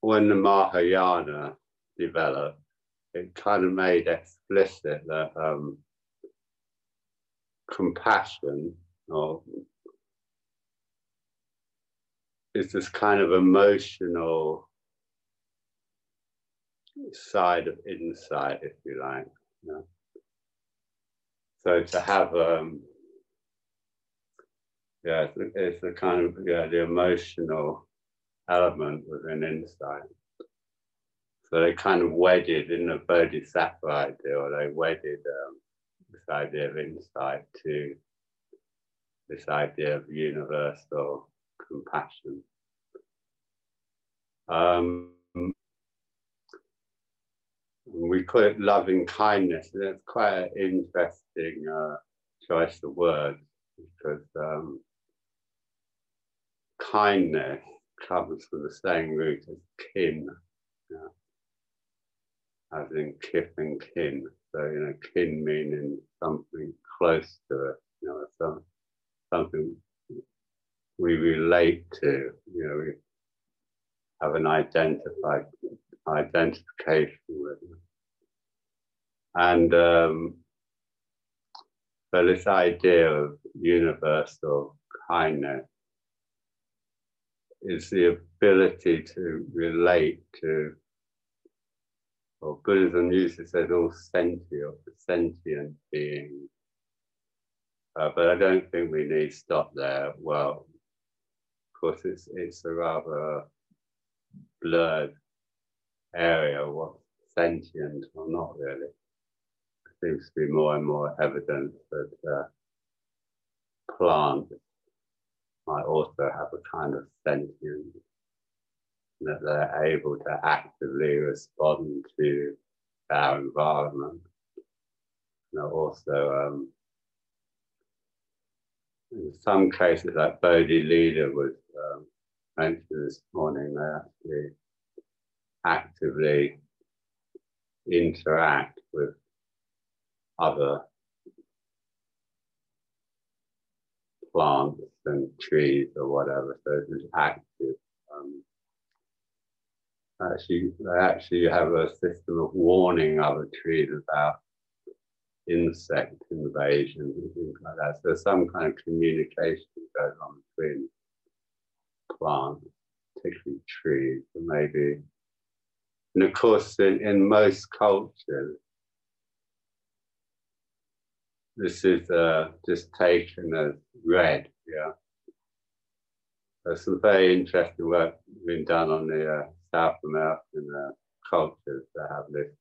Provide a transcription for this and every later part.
when the Mahayana developed, it kind of made explicit that compassion is this kind of emotional side of insight, if you like. You know? So to have, it's the kind of the emotional element within insight. So they kind of wedded in the Bodhisattva idea, or they wedded this idea of insight to this idea of universal compassion. We call it loving kindness, and it's quite an interesting choice of words, because kindness comes from the same root as kin, as in kith and kin. So, kin meaning something close to it, something we relate to, we have an identification with it. And so this idea of universal kindness is the ability to relate to, or Buddhism uses as all sentient beings. But I don't think we need to stop there. Well, of course, it's a rather blurred area, what's sentient or not really. There seems to be more and more evidence that plants might also have a kind of sentience, that they're able to actively respond to our environment. Also, in some cases, like Bodhi Leader was mentioned this morning, they actually actively interact with other plants and trees or whatever. So it's active. They actually have a system of warning other trees about insect invasions and things like that. So some kind of communication goes on between plants, particularly trees, and maybe. And of course, in most cultures, this is just taken as read. There's some very interesting work being done on the South American cultures that have this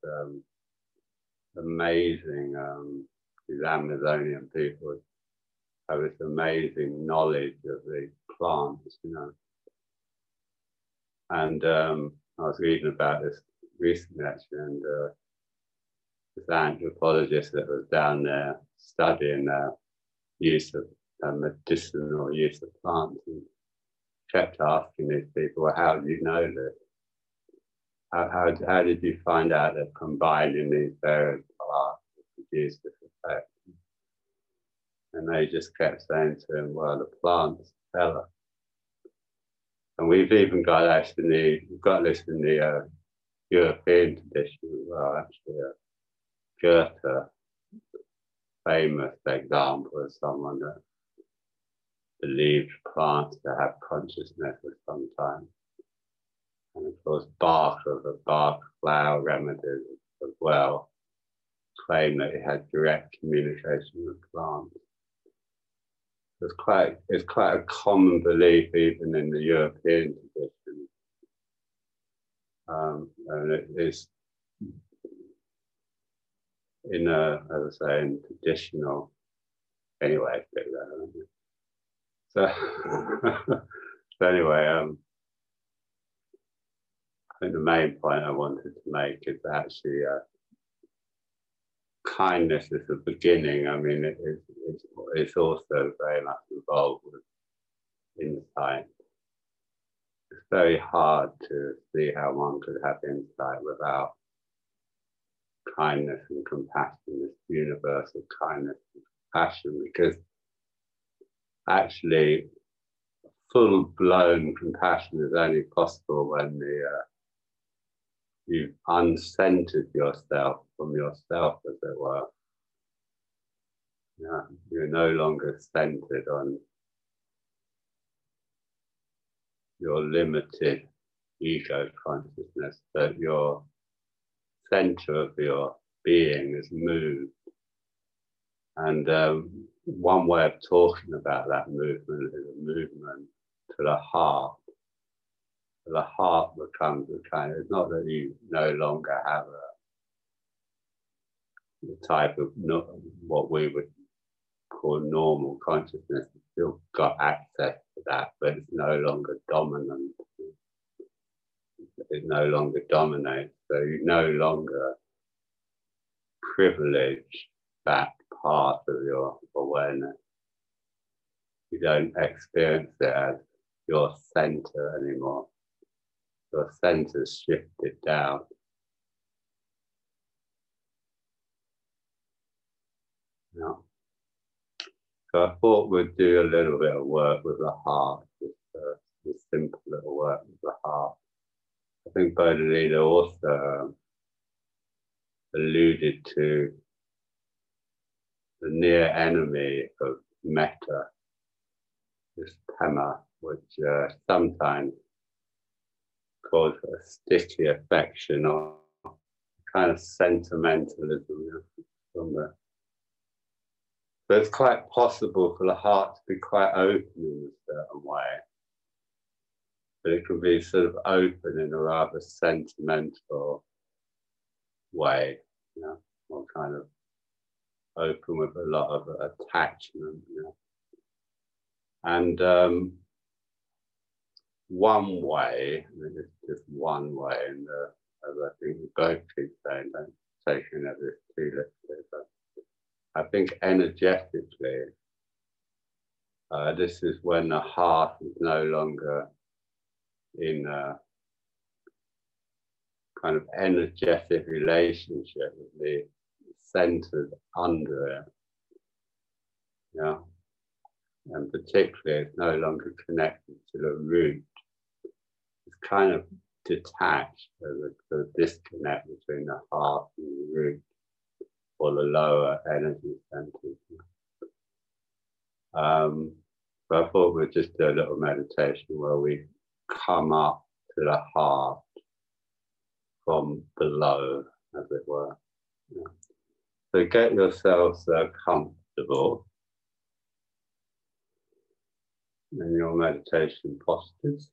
amazing, these Amazonian people have this amazing knowledge of the plants, And I was reading about this recently, actually, and this anthropologist that was down there studying use of medicinal use of plants, and kept asking these people, well, how do you know this? How did you find out that combining these various plants would produce this effect? And they just kept saying to him, well, the plants tell us. And we've even got this in the European tradition as well, actually. Goethe, famous example of someone that believed plants to have consciousness at some time. And of course, Bach of the Bach flower remedies as well claimed that he had direct communication with plants. It's quite a common belief even in the European tradition. And it is in as I say, in traditional, anyway, so, so anyway, I think the main point I wanted to make is actually kindness is the beginning. I mean, it's also very much involved with insight. It's very hard to see how one could have insight without kindness and compassion, this universal kindness and compassion, because actually full-blown compassion is only possible when the you've uncentered yourself from yourself, as it were. Yeah, you're no longer centered on your limited ego consciousness, that your center of your being is moved. And one way of talking about that movement is a movement to the heart. The heart becomes a kind of, it's not that you no longer have the type of what we would call normal consciousness. You've still got access to that, but it's no longer dominant. It no longer dominates. So you no longer privilege that part of your awareness. You don't experience it as your center anymore. Your center's shifted down. Yeah. So I thought we'd do a little bit of work with the heart, just simple little work with the heart. I think Bodhidharma also alluded to the near enemy of metta, this pema, which sometimes cause a sticky affection or kind of sentimentalism from the. So it's quite possible for the heart to be quite open in a certain way, but it can be sort of open in a rather sentimental way, you know, or kind of open with a lot of attachment, you know. And one way, I mean, it's just one way, and as I think we both keep saying, don't take any of this too literally, but I think energetically, this is when the heart is no longer in a kind of energetic relationship with the centered under it. Yeah. And particularly, it's no longer connected to the root. It's kind of detached, the disconnect between the heart and the root, or the lower energy centers. But I thought we'd just do a little meditation where we come up to the heart from below, as it were. Yeah. So get yourselves comfortable in your meditation postures.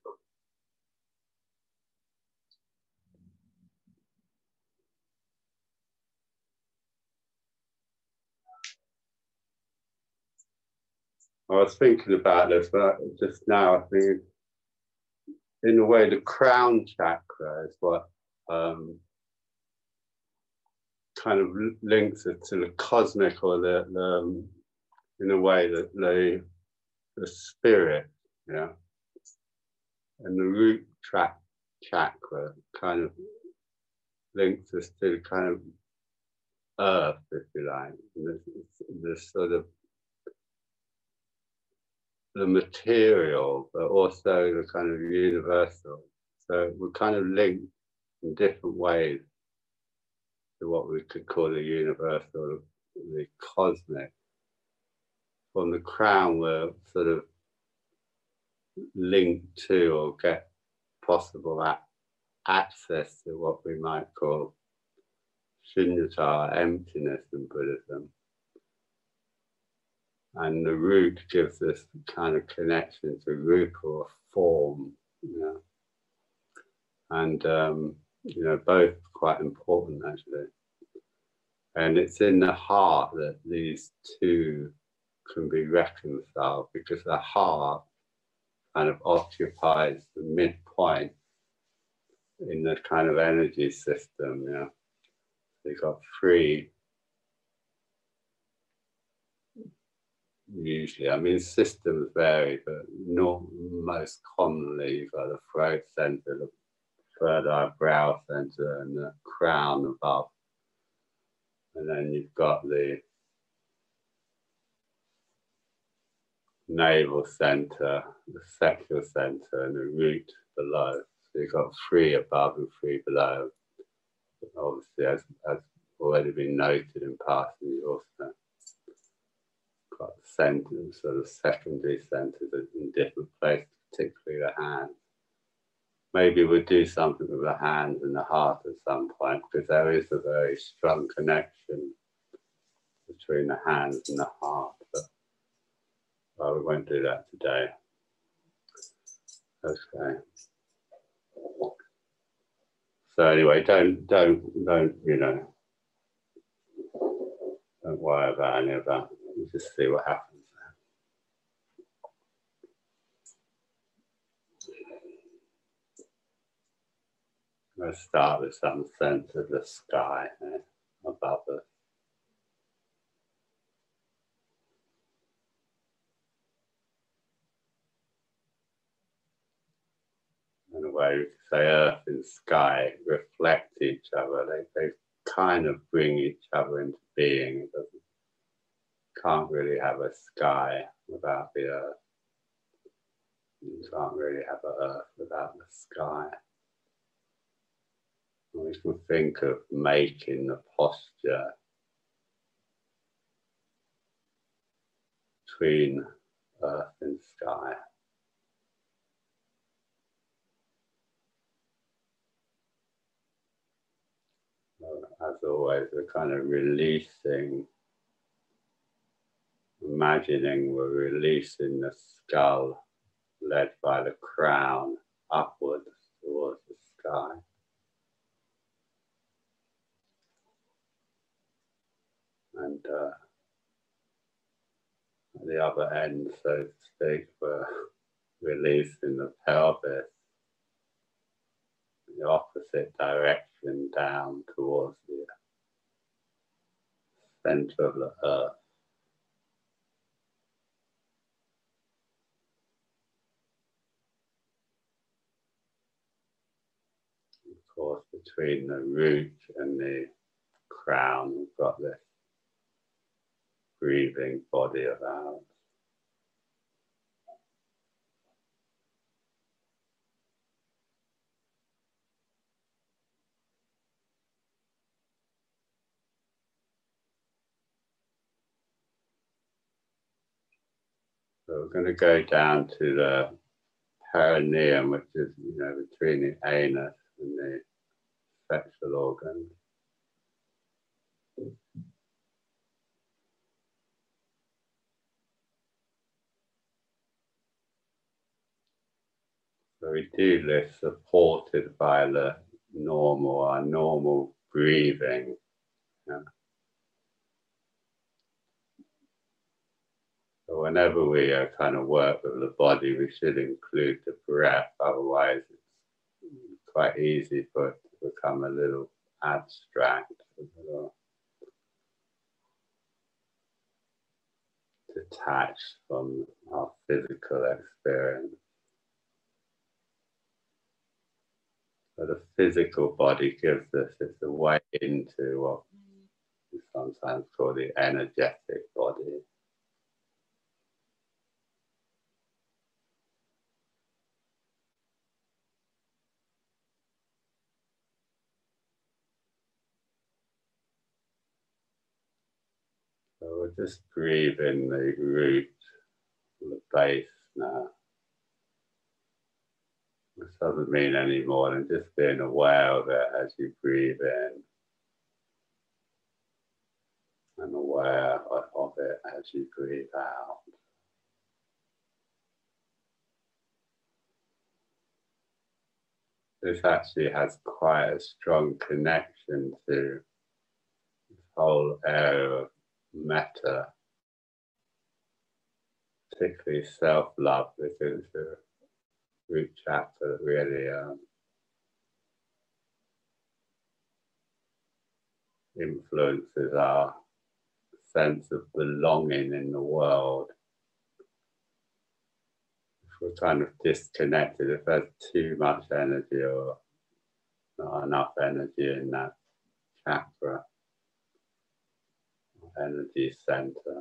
I was thinking about this, but just now I think, in a way, the crown chakra is what kind of links it to the cosmic, or the in a way, that the spirit, yeah, and the root chakra kind of links us to the kind of earth, if you like, this sort of the material, but also the kind of universal. So we're kind of linked in different ways to what we could call the universal, the cosmic. From the crown, we're sort of linked to, or get possible access to, what we might call shunyata, emptiness in Buddhism. And the root gives us kind of connection to rupa, or form, you know. And, you know, both quite important, actually. And it's in the heart that these two can be reconciled, because the heart kind of occupies the midpoint in the kind of energy system, you know. You've got three, usually, I mean, systems vary, but most commonly you've got the throat center, the third eye brow center, and the crown above. And then you've got the navel center, the sacral center, and the root below. So you've got three above and three below. obviously, as already been noted in passing, you also got centers, sort of secondary centers in different places, particularly the hands. Maybe we'll do something with the hands and the heart at some point, because there is a very strong connection between the hands and the heart. But well, we won't do that today. Okay. So anyway, don't you know, don't worry about any of that. You just see what happens. Let's start with some sense of the sky above us. In a way, we could say earth and sky reflect each other. They kind of bring each other into being. It can't really have a sky without the earth. You can't really have an earth without the sky. We can think of making the posture between earth and sky. As always, we're kind of releasing, imagining we're releasing the skull led by the crown upwards towards the sky. And at the other end, so to speak, we're releasing the pelvis in the opposite direction down towards the center of the earth. Of course, between the root and the crown, we've got this breathing body of ours. So we're going to go down to the perineum, which is, you know, between the anus and the sexual organs. So we do this supported by our normal breathing. Yeah. So whenever we kind of work with the body, we should include the breath, otherwise it's quite easy for it to become a little abstract, a little detached from our physical experience. So the physical body gives us, it's a way into what we sometimes call the energetic body. So we'll just breathe in the root, the base now. This doesn't mean any more than just being aware of it as you breathe in and aware of it as you breathe out. This actually has quite a strong connection to this whole area of metta, particularly self-love, because the root chakra really influences our sense of belonging in the world. If we're kind of disconnected, if there's too much energy or not enough energy in that chakra, energy center,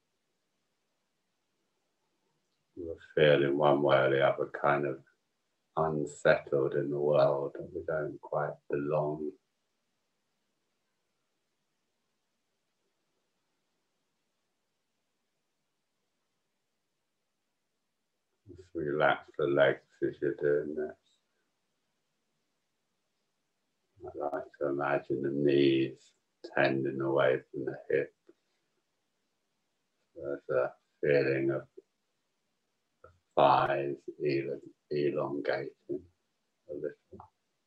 we'll feel in one way or the other kind of unsettled in the world, and we don't quite belong. Just relax the legs as you're doing this. I like to imagine the knees tending away from the hips. There's a feeling of thighs elongating a little.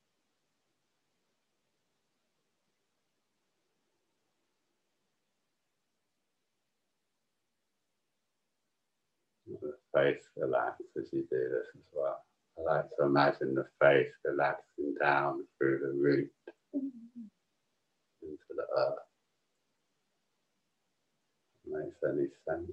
The face relax as you do this as well. I like to imagine the face relaxing down through the root into the earth. Makes any sense?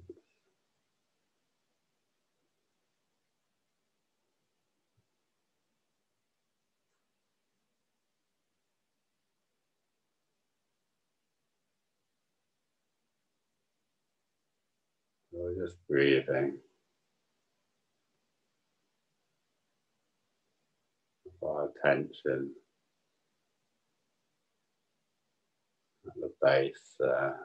We're just breathing. Our attention at the base there.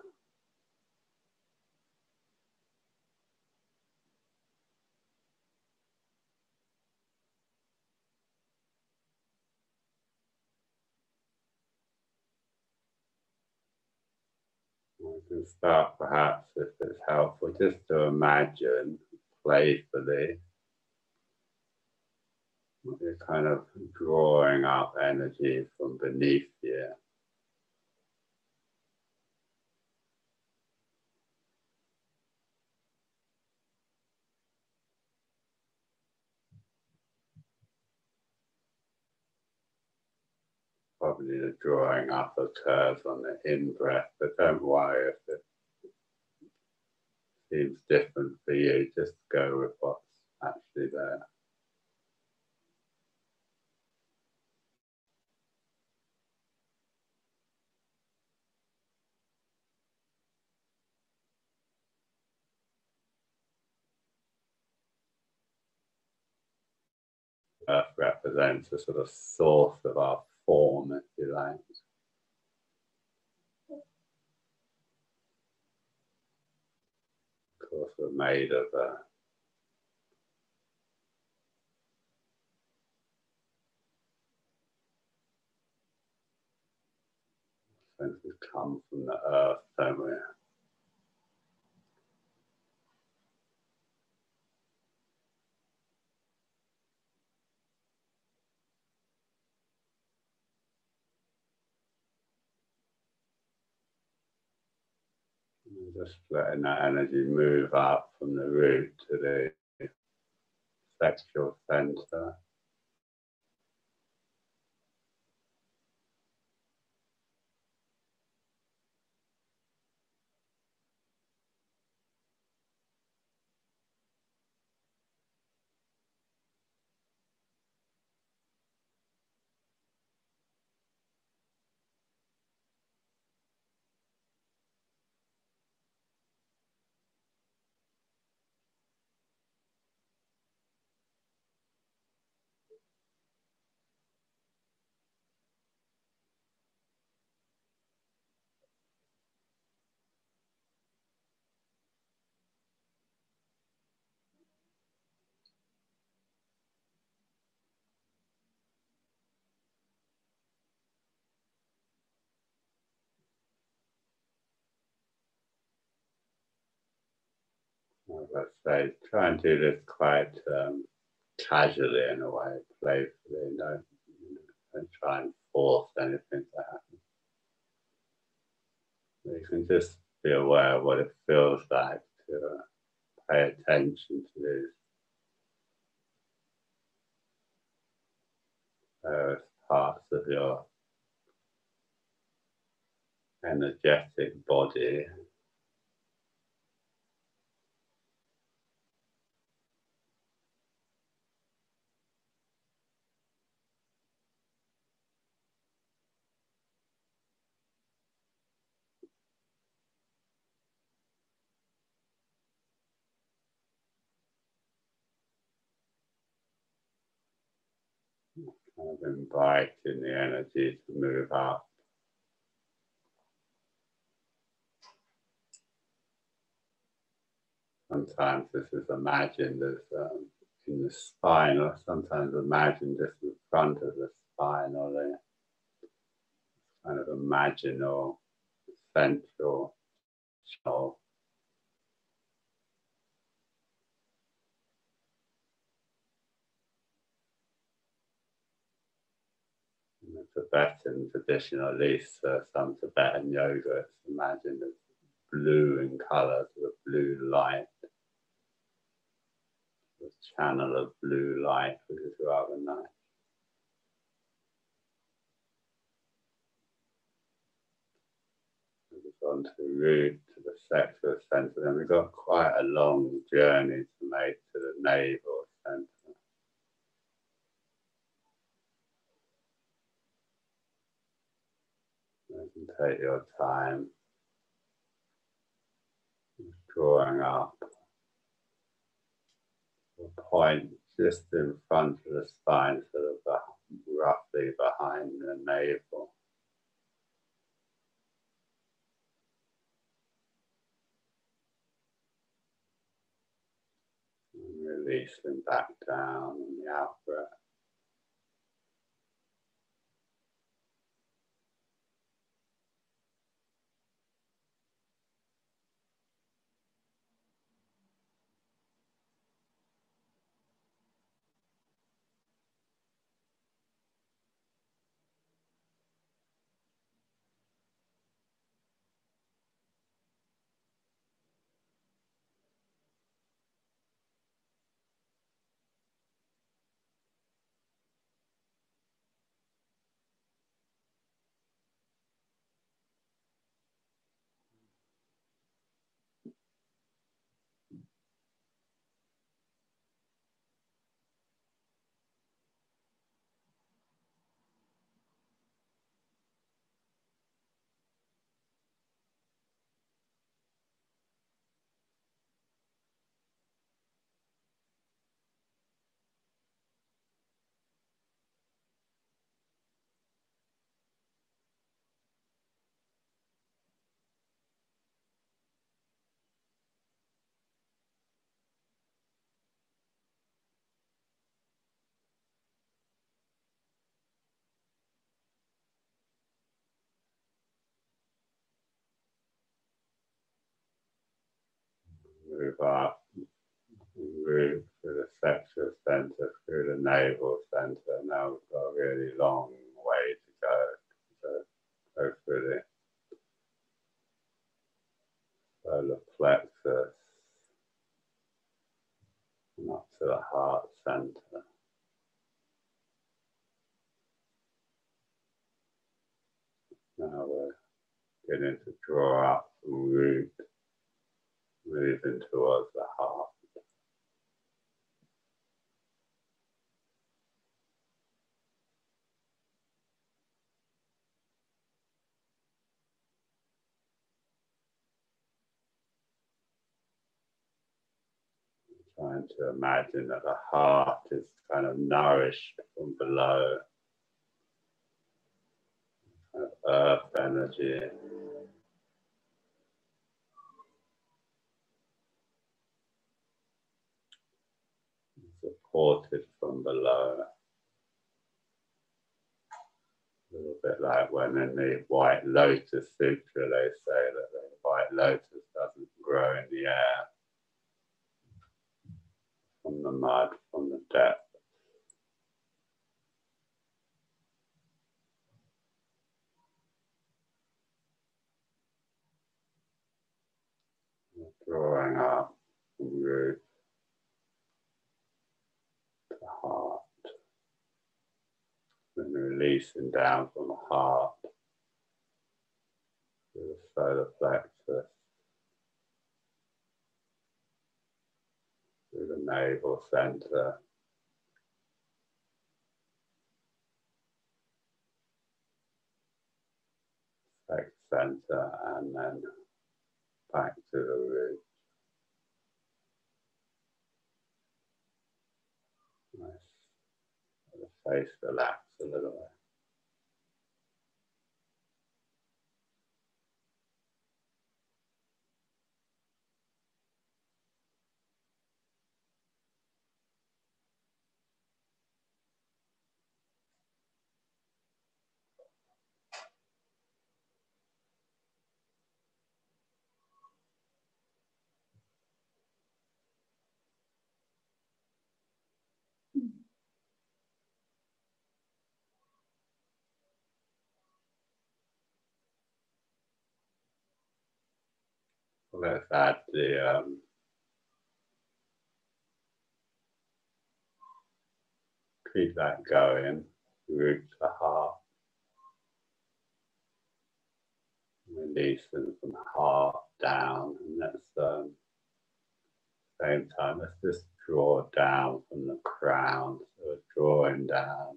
We can start perhaps, if it's helpful, just to imagine playfully you're kind of drawing up energy from beneath you. Probably the drawing up occurs on the in-breath, but don't worry if it seems different for you, just go with what's actually there. Earth represents a sort of source of our form, if you like. Of course, we're made of since we come from the earth, don't we? Just letting that energy move up from the root to the sexual center. As I say, try and do this quite casually in a way, playfully. Don't try and force anything to happen. You can just be aware of what it feels like to pay attention to these various parts of your energetic body. kind of inviting the energy to move up. Sometimes this is imagined as in the spine, or sometimes imagined just in front of the spine, or the kind of imaginal central channel. In the Tibetan tradition, at least some Tibetan yoga, it's imagined as blue in colour, sort of blue light, a channel of blue light, which is rather nice. We've gone to root to the sexual centre, and we've got quite a long journey to make to the navel centre. You can take your time drawing up a point just in front of the spine, sort of roughly behind the navel. And releasing back down in the out breath. Move up, move through the sexual centre, through the navel centre. Now we've got a really long way to go. So go through the solar plexus and up to the heart centre. Now we're beginning to draw up from root, moving towards the heart. Trying to imagine that the heart is kind of nourished from below, kind of earth energy. Supported from below. A little bit like when in the White Lotus Sutra they say that the White Lotus doesn't grow in the air, from the mud, from the depth. Drawing up from root to heart, then releasing down from the heart to the solar plexus, through the navel centre, sex centre, and then back to the root. Nice face relax a little bit. Let's add the keep that going, root to heart, releasing from heart down, and that's same time. Let's just draw down from the crown, so we're drawing down.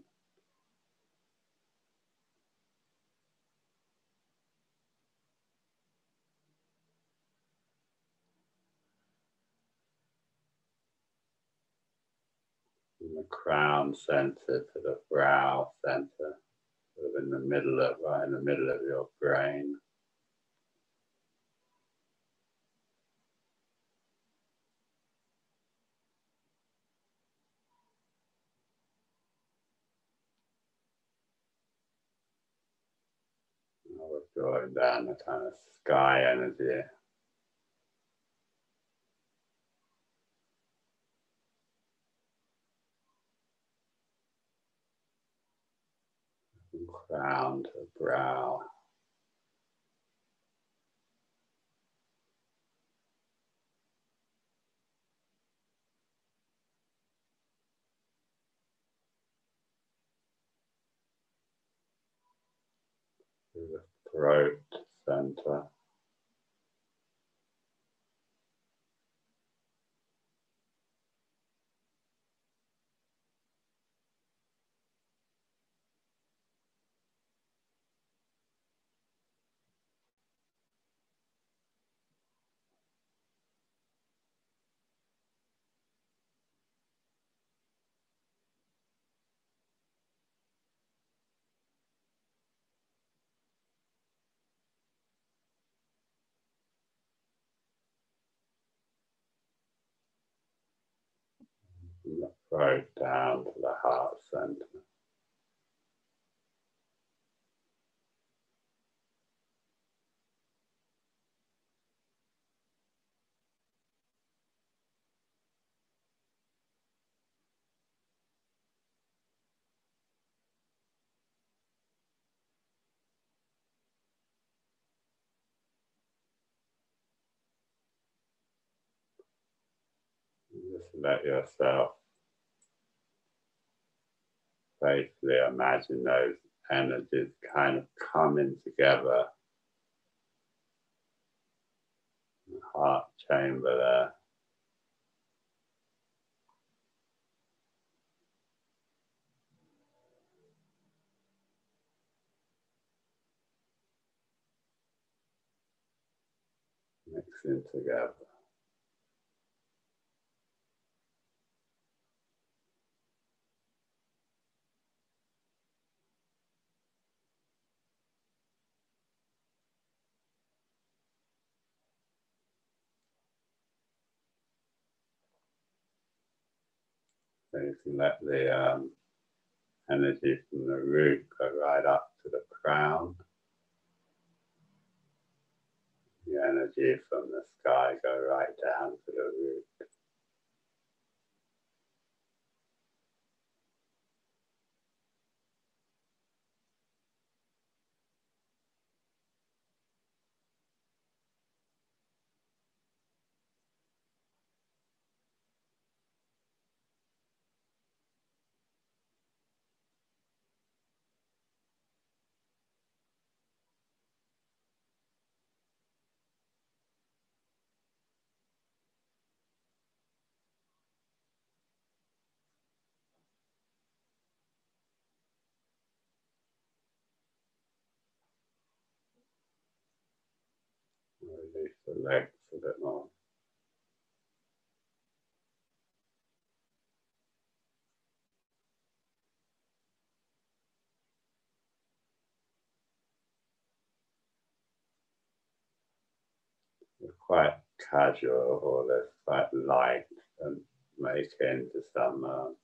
From the crown center to the brow center, sort of in the middle of, right in the middle of your brain. Now we're drawing down the kind of sky energy. From crown to brow. To the throat center. From the throat down to the heart center. Just let yourself safely imagine those energies kind of coming together. The heart chamber there. Mixing together. So you can let the energy from the root go right up to the crown. The energy from the sky go right down to the root. Release the legs a bit more. quite casual, or they're quite light, and make into some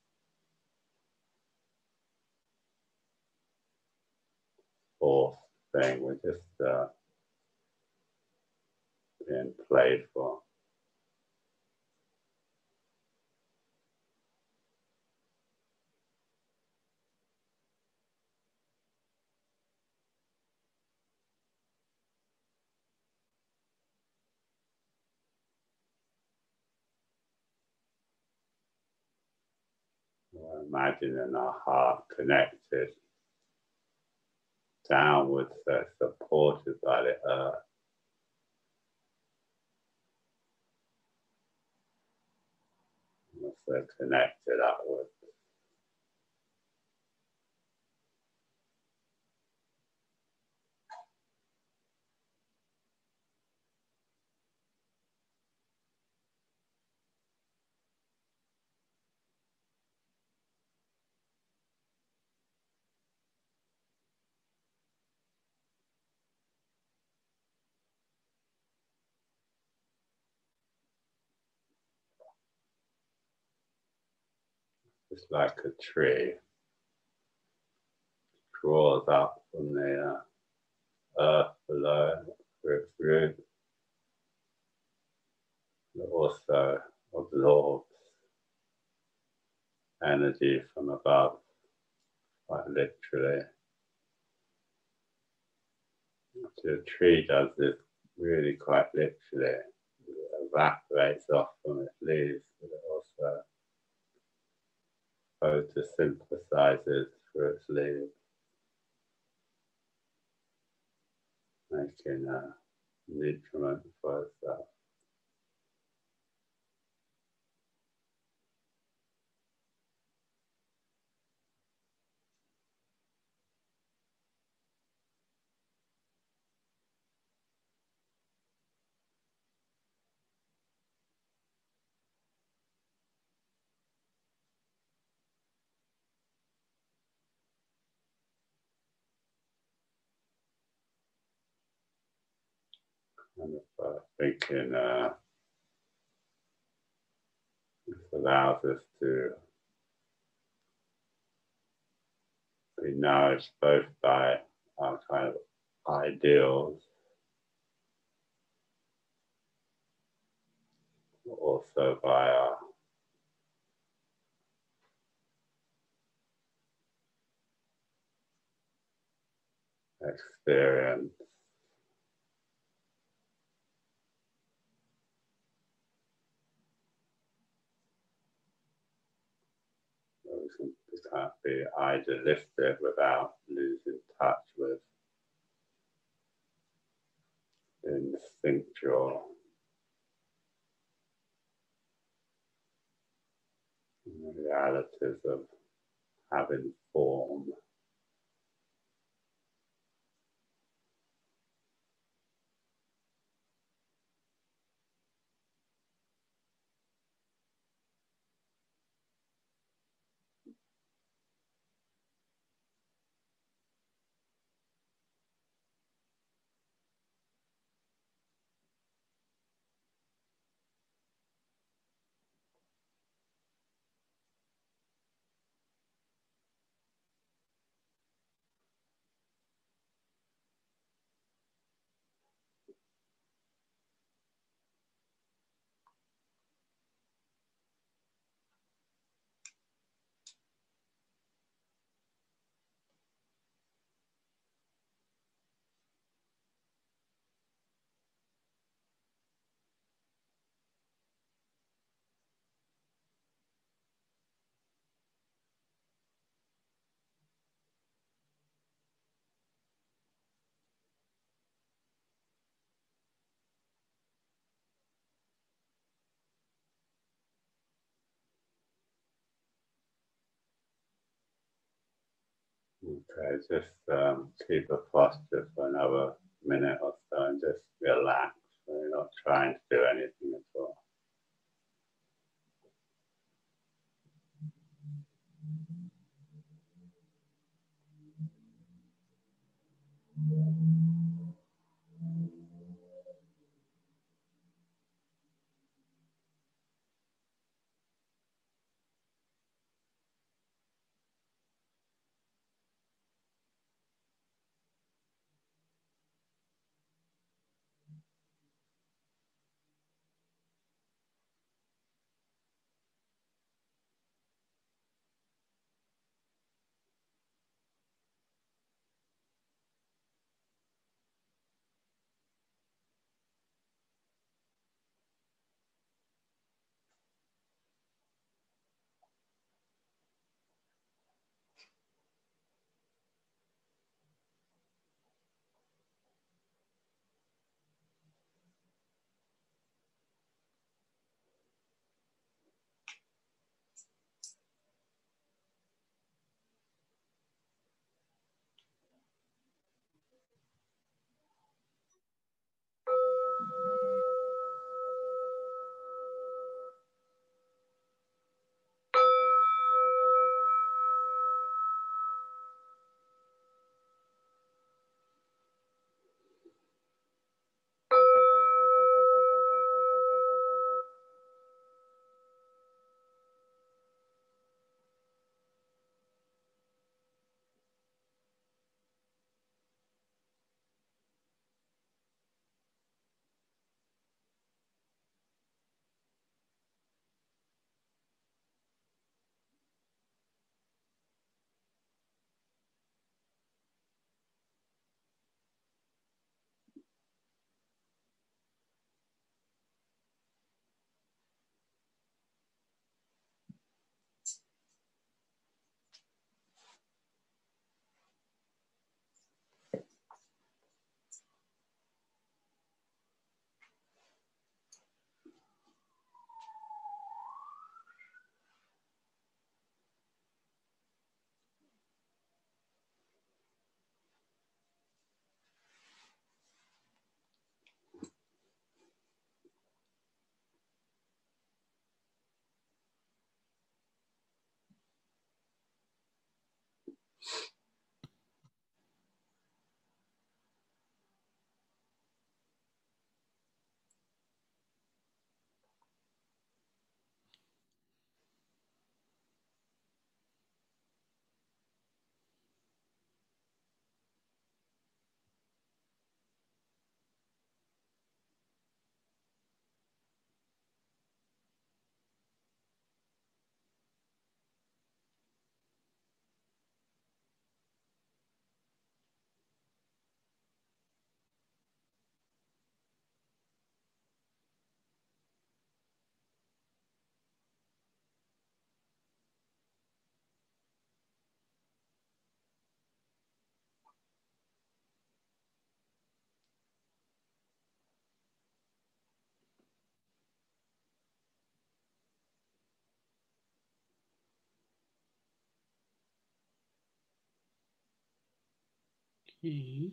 fourth thing. We're just being playful. Imagining our heart connected downwards, so supported by the earth. Also connected upwards. Just like a tree draws up from the earth below through its roots, but also absorbs energy from above, quite literally. So the tree does this really quite literally. It evaporates off from its leaves, but it also photosynthesizes through its leaves, making a nutriment for itself. Kind of thinking this allows us to be nourished both by our kind of ideals, but also by our experience. We can't be idealistic without losing touch with instinctual realities of having form. Okay, just keep a posture for another minute or so and just relax. So you're not trying to do anything at all. Okay.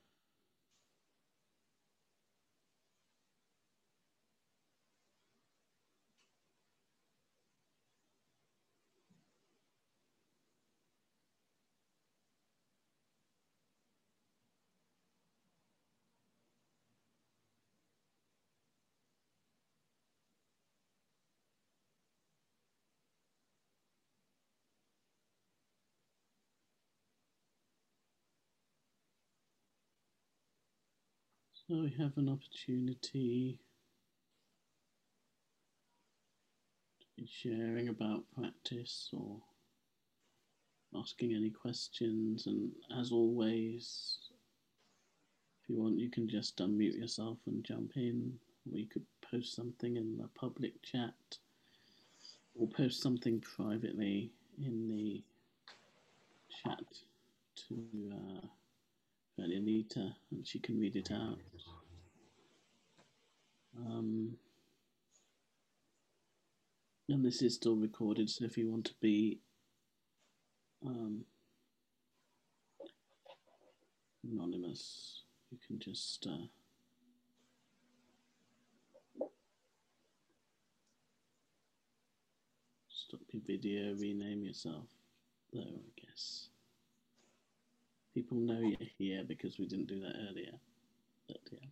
So we have an opportunity to be sharing about practice or asking any questions. And as always, if you want, you can just unmute yourself and jump in. Or you could post something in the public chat or post something privately in the chat to Anita, and she can read it out. And this is still recorded, so if you want to be anonymous, you can just stop your video, rename yourself, though I guess people know you're here because we didn't do that earlier. But yeah.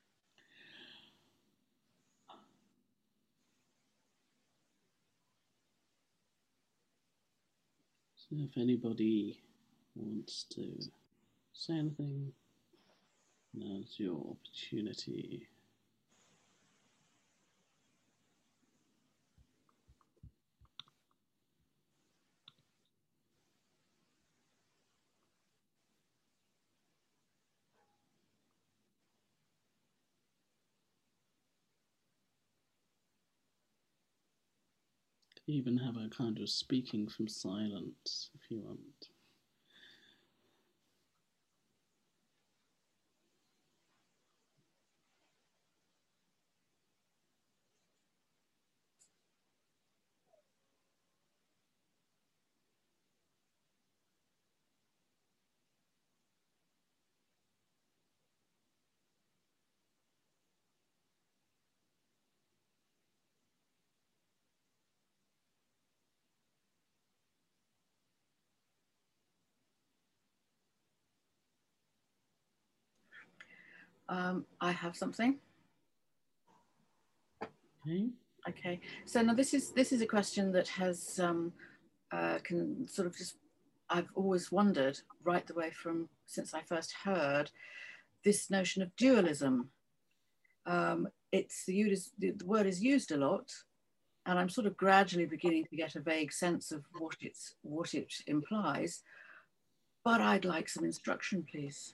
So if anybody wants to say anything, now's your opportunity. Even have a kind of speaking from silence if you want. I have something. Okay. Okay. So now this is a question that has can sort of just, I've always wondered right the way from since I first heard this notion of dualism. The word is used a lot, and I'm sort of gradually beginning to get a vague sense of what it implies. But I'd like some instruction, please.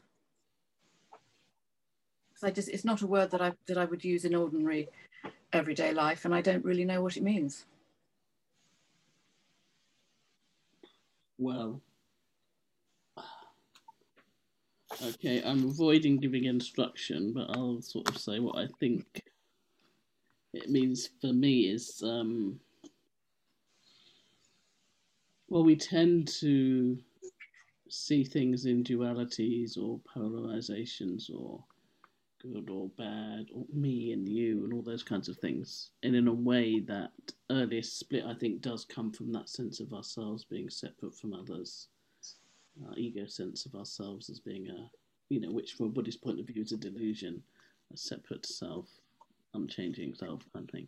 Because it's not a word that I would use in ordinary everyday life, and I don't really know what it means. Well, okay, I'm avoiding giving instruction, but I'll sort of say what I think it means for me is, well, we tend to see things in dualities or polarizations or good or bad or me and you and all those kinds of things. And in a way, that earliest split, I think, does come from that sense of ourselves being separate from others. our ego sense of ourselves as being a, you know, which from a Buddhist point of view is a delusion, a separate self, unchanging self kind of thing.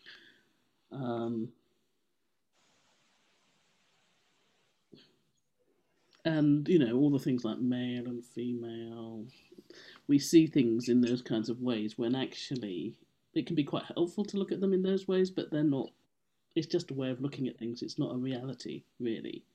And, you know, all the things like male and female, we see things in those kinds of ways when actually it can be quite helpful to look at them in those ways, but they're not, it's just a way of looking at things. It's not a reality, really.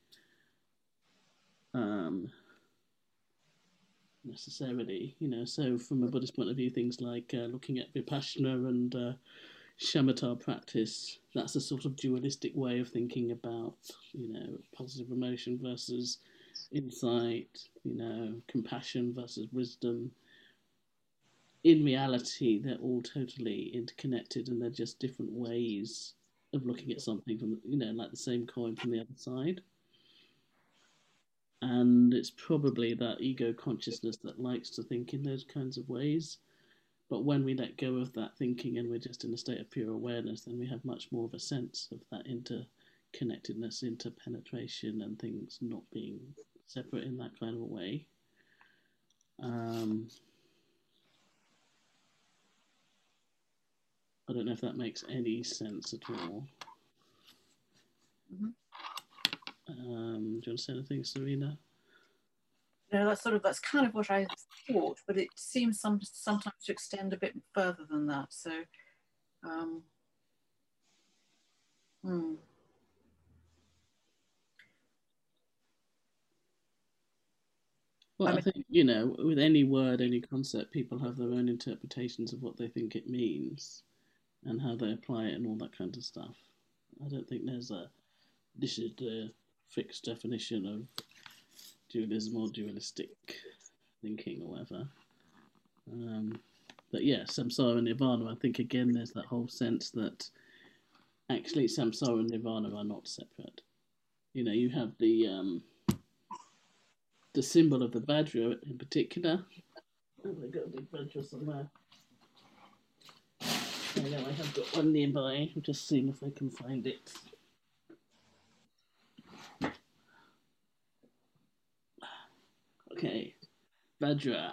Necessarily, you know, so from a Buddhist point of view, things like looking at Vipassana and shamatha practice, that's a sort of dualistic way of thinking about, you know, positive emotion versus insight, you know, compassion versus wisdom. In reality, they're all totally interconnected, and they're just different ways of looking at something from, you know, like the same coin from the other side. And it's probably that ego consciousness that likes to think in those kinds of ways. But when we let go of that thinking and we're just in a state of pure awareness, then we have much more of a sense of that interconnectedness, interpenetration, and things not being separate in that kind of a way. I don't know if that makes any sense at all. Mm-hmm. Do you want to say anything, Serena? No, that's kind of what I thought, but it seems sometimes to extend a bit further than that. So, Well, I think, you know, with any word, any concept, people have their own interpretations of what they think it means and how they apply it and all that kind of stuff. I don't think there's this is the fixed definition of dualism or dualistic thinking or whatever. But yeah, samsara and nirvana, I think again there's that whole sense that actually samsara and nirvana are not separate. You know, you have the symbol of the Vajra in particular. Have I got a big Vajra somewhere? I know I have got one nearby. I'm just seeing if I can find it. Okay, Vajra,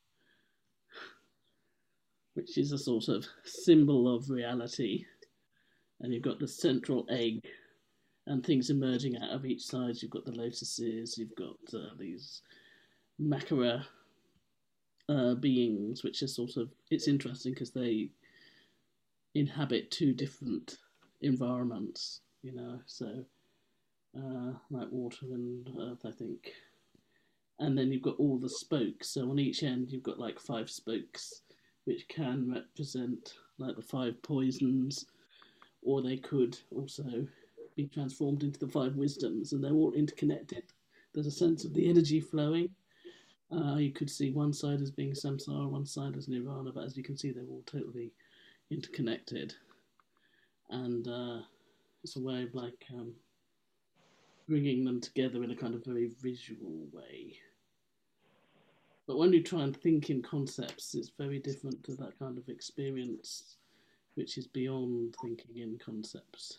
which is a sort of symbol of reality. And you've got the central egg and things emerging out of each side. You've got the lotuses, you've got these Makara beings, which are sort of, it's interesting because they inhabit two different environments, you know, so like water and earth, I think. And then you've got all the spokes. So on each end, you've got like 5 spokes, which can represent like the 5 poisons, or they could also be transformed into the 5 wisdoms, and they're all interconnected. There's a sense of the energy flowing. You could see one side as being samsara, one side as nirvana, but as you can see, they're all totally interconnected. And it's a way of like bringing them together in a kind of very visual way. But when you try and think in concepts, it's very different to that kind of experience, which is beyond thinking in concepts.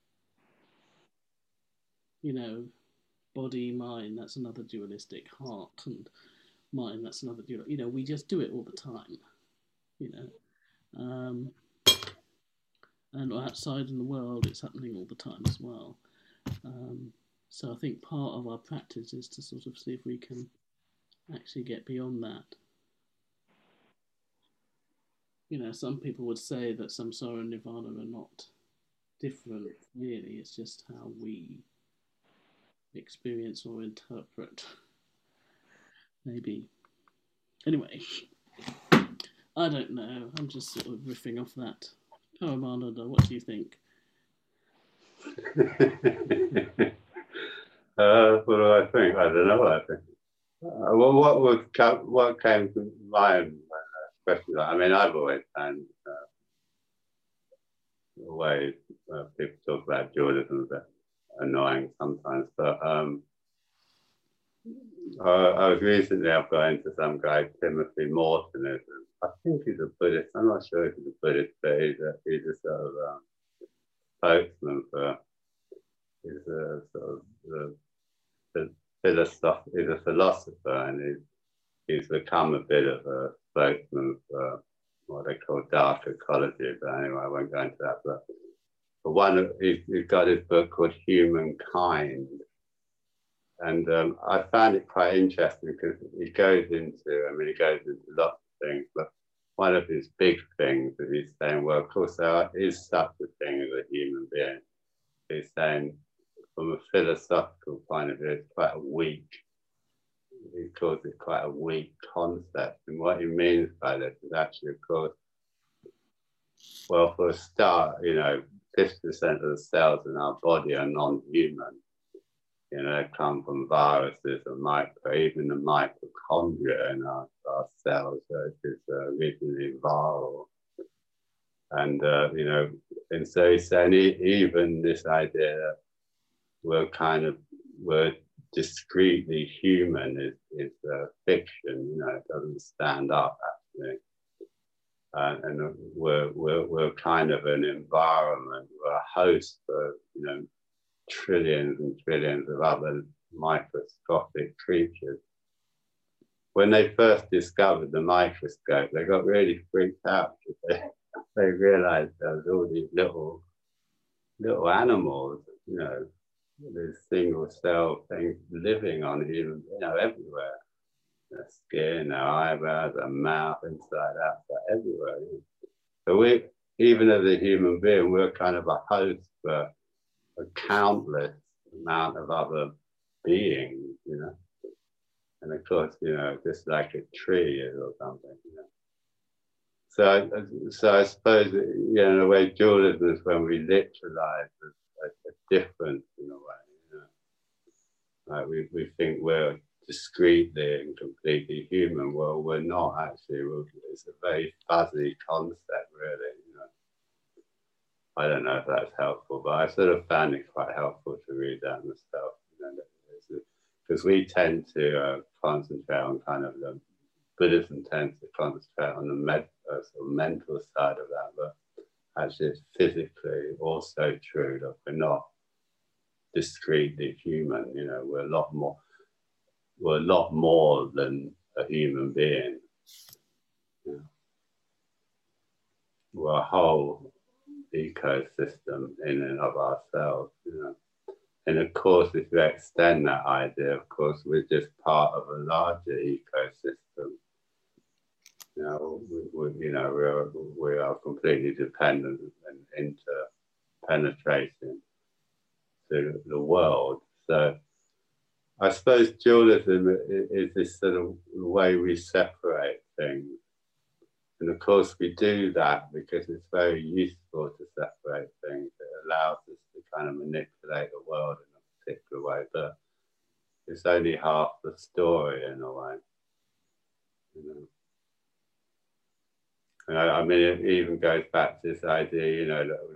You know, body, mind, that's another dualistic. Heart and mind, that's another dualistic. You know, we just do it all the time, you know. And outside in the world, it's happening all the time as well. So I think part of our practice is to sort of see if we can actually get beyond that. You know, some people would say that samsara and nirvana are not different, really. It's just how we experience or interpret, maybe. Anyway, I don't know. I'm just sort of riffing off that. Paramananda, what do you think? What do I think? I don't know what I think. What came to mind when question? I mean, I've always found the way people talk about dualism a bit annoying sometimes, but I was recently, I've got into some guy, Timothy Morton. I think he's a Buddhist. I'm not sure if he's a Buddhist, but he's a sort of spokesman for, he's a sort of the he's a philosopher, and he's become a bit of a spokesman for what they call dark ecology. But anyway, I won't go into that. But he's got his book called Humankind. And I found it quite interesting because he goes into lots of things, but one of his big things that he's saying, well, of course, there is such a thing as a human being. He's saying, from a philosophical point of view, it's quite a weak, he calls it quite a weak concept. And what he means by this is actually, of course, well, for a start, 50% of the cells in our body are non-human. They come from viruses and even the mitochondria in our cells, which is originally viral. And, and so he's saying even this idea that we're discreetly human is fiction, it doesn't stand up actually. And we're kind of an environment, we're a host for, trillions and trillions of other microscopic creatures. When they first discovered the microscope, they got really freaked out because they realized there was all these little animals, these single cell things living on human, everywhere. Their skin, their eyebrows, their mouth, inside, outside, everywhere. So even as a human being, we're kind of a host for a countless amount of other beings, and of course, just like a tree or something, So I suppose, in a way, dualism is when we literalize a difference in a way, Like we think we're discreetly and completely human. Well, we're not actually. It's a very fuzzy concept, really, I don't know if that's helpful, but I sort of found it quite helpful to read that myself, because we tend to concentrate on Buddhism tends to concentrate on the sort of mental side of that, but actually it's physically also true that we're not discretely human. We're a lot more than a human being. We're a whole ecosystem in and of ourselves, And of course, if you extend that idea, of course, we're just part of a larger ecosystem. We are completely dependent and interpenetrating to the world. So I suppose dualism is this sort of way we separate things. And of course, we do that because it's very useful to separate things. It allows us to kind of manipulate the world in a particular way, but it's only half the story in a way. And I mean, it even goes back to this idea,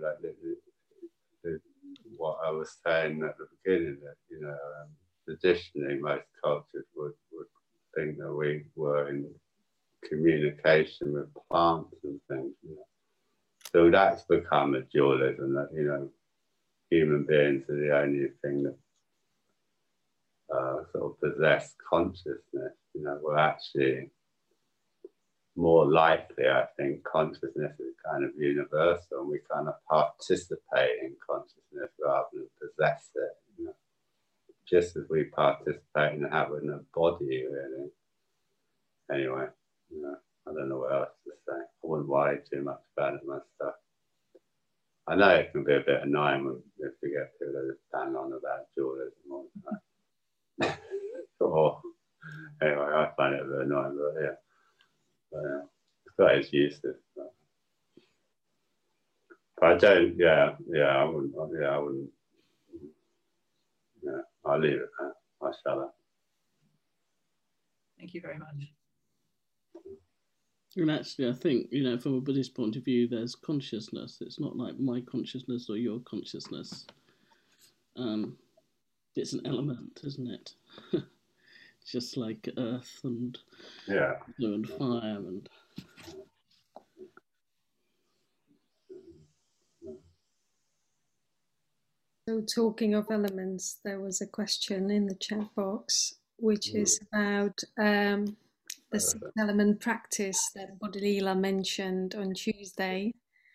what I was saying at the beginning, that, traditionally most cultures would think that we were in communication with plants and things, So that's become a dualism that, human beings are the only thing that sort of possess consciousness. We're actually more likely, I think, consciousness is kind of universal, and we kind of participate in consciousness rather than possess it, just as we participate in having a body, really. Anyway, I don't know what else to say. I wouldn't worry too much about it myself. I know it can be a bit annoying if you get people that just bang on about dualism all the time. Anyway, I find it a bit annoying, but yeah. It's got its uses. But I don't, I wouldn't, I'll leave it there. I shall. Thank you very much. And actually, I think, from a Buddhist point of view, there's consciousness. It's not like my consciousness or your consciousness. It's an element, isn't it? Just like earth and and fire and. So talking of elements, there was a question in the chat box, which is about the six element practice that Bodhilila mentioned on Tuesday.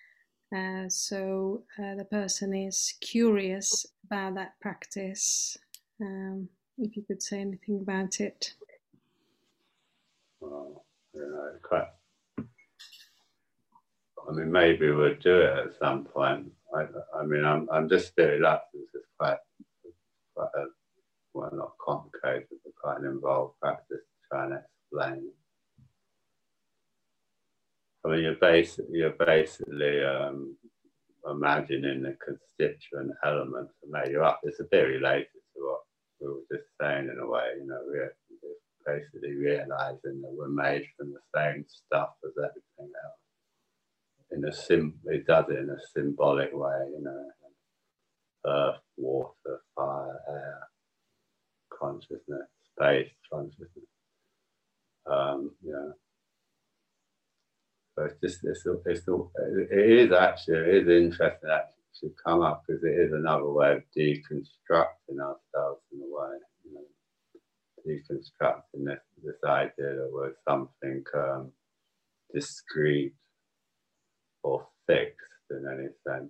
So the person is curious about that practice. If you could say anything about it. Well, quite. I mean, maybe we'll do it at some point. I mean, I'm just still reluctant. It's quite a, well, not complicated, but quite an involved practice to try and explain. I mean, you're basically imagining the constituent elements that make you up. It's a bit related to what we were just saying in a way. We're basically realizing that we're made from the same stuff as everything else. It does it in a symbolic way, earth, water, fire, air, consciousness, space, consciousness. So it is interesting actually to come up, because it is another way of deconstructing ourselves in a way, deconstructing this idea that we're something discrete or fixed in any sense.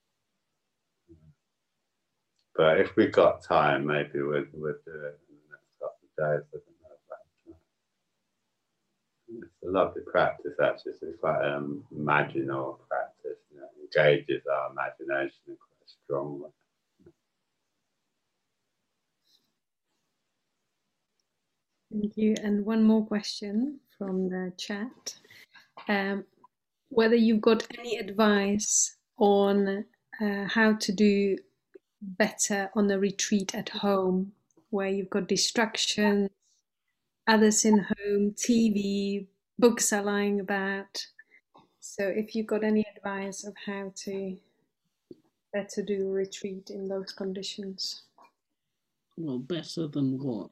But if we've got time, maybe we'll do it in the next couple of days. I don't know about that. It's a lovely practice, actually. It's quite an imaginal practice. Engages our imagination in quite a strong way. Thank you. And one more question from the chat. Whether you've got any advice on how to do better on the retreat at home, where you've got distractions, others in home, TV, books are lying about. So if you've got any advice of how to better do a retreat in those conditions. Well, better than what?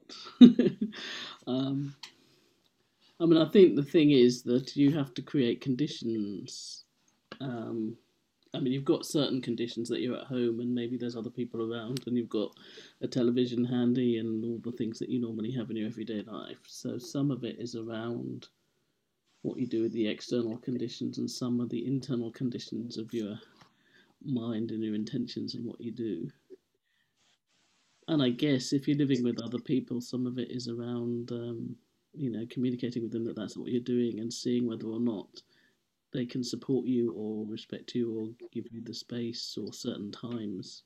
I mean, I think the thing is that you have to create conditions. I mean, you've got certain conditions that you're at home and maybe there's other people around and you've got a television handy and all the things that you normally have in your everyday life. So some of it is around what you do with the external conditions and some of the internal conditions of your mind and your intentions and what you do. And I guess if you're living with other people, some of it is around, communicating with them that that's what you're doing and seeing whether or not they can support you or respect you or give you the space or certain times,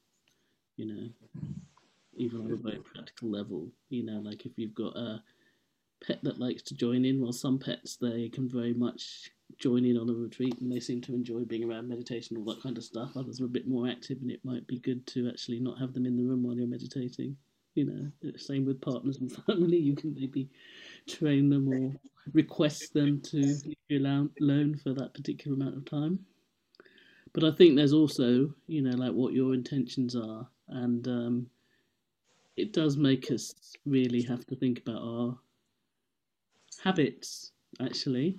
even on a very practical level, like if you've got a pet that likes to join in, well, some pets, they can very much join in on a retreat and they seem to enjoy being around meditation, all that kind of stuff. Others are a bit more active and it might be good to actually not have them in the room while you're meditating. Same with partners and family. You can maybe train them or request them to leave you alone for that particular amount of time. But I think there's also, like what your intentions are. And it does make us really have to think about our habits, actually.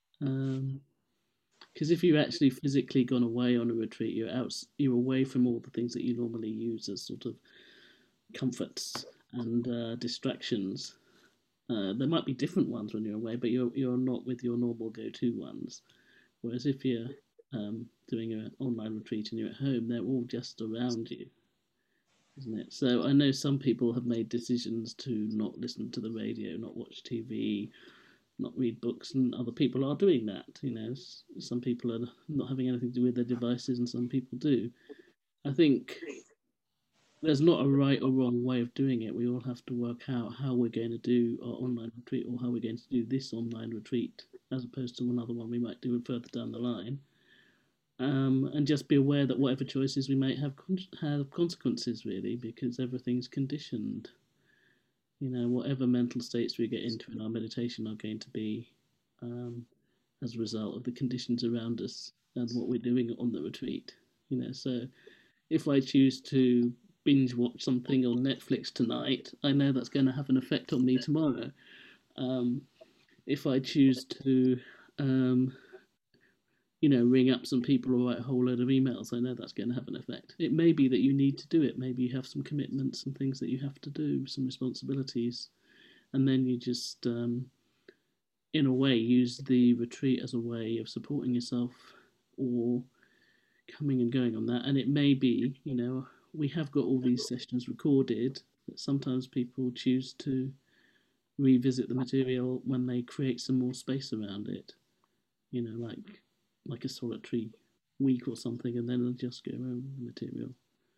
Because if you've actually physically gone away on a retreat, you're away from all the things that you normally use as sort of comforts and distractions. There might be different ones when you're away, but you're not with your normal go-to ones. Whereas if you're doing an online retreat and you're at home, they're all just around you, isn't it? So I know some people have made decisions to not listen to the radio, not watch TV, not read books, and other people are doing that. Some people are not having anything to do with their devices, and some people do. I think there's not a right or wrong way of doing it. We all have to work out how we're going to do our online retreat or how we're going to do this online retreat as opposed to another one we might do further down the line. And just be aware that whatever choices we make have consequences, really, because everything's conditioned. Whatever mental states we get into in our meditation are going to be as a result of the conditions around us and what we're doing on the retreat. So if I choose to binge watch something on Netflix tonight, I know that's going to have an effect on me tomorrow. If I choose to ring up some people or write a whole load of emails. I know that's going to have an effect. It may be that you need to do it. Maybe you have some commitments and things that you have to do, some responsibilities, and then you just, in a way, use the retreat as a way of supporting yourself or coming and going on that. And it may be, we have got all these sessions recorded, that sometimes people choose to revisit the material when they create some more space around it, like a solitary week or something, and then just go over the material.